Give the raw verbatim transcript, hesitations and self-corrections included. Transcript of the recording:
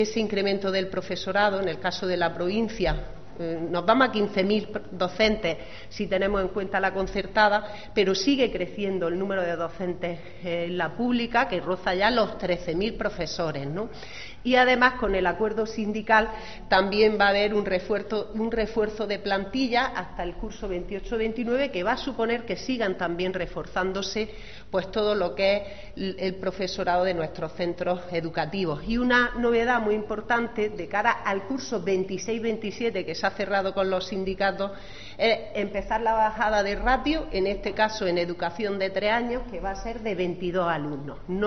Ese incremento del profesorado, en el caso de la provincia, nos vamos a quince mil docentes si tenemos en cuenta la concertada, pero sigue creciendo el número de docentes en la pública, que roza ya los trece mil profesores, ¿no? Y además, con el acuerdo sindical también va a haber un refuerzo, un refuerzo de plantilla hasta el curso veintiocho veintinueve, que va a suponer que sigan también reforzándose pues todo lo que es el profesorado de nuestros centros educativos. Y una novedad muy importante de cara al curso veintiséis veintisiete, que se ha cerrado con los sindicatos, es empezar la bajada de ratio, en este caso en educación de tres años, que va a ser de veintidós alumnos. No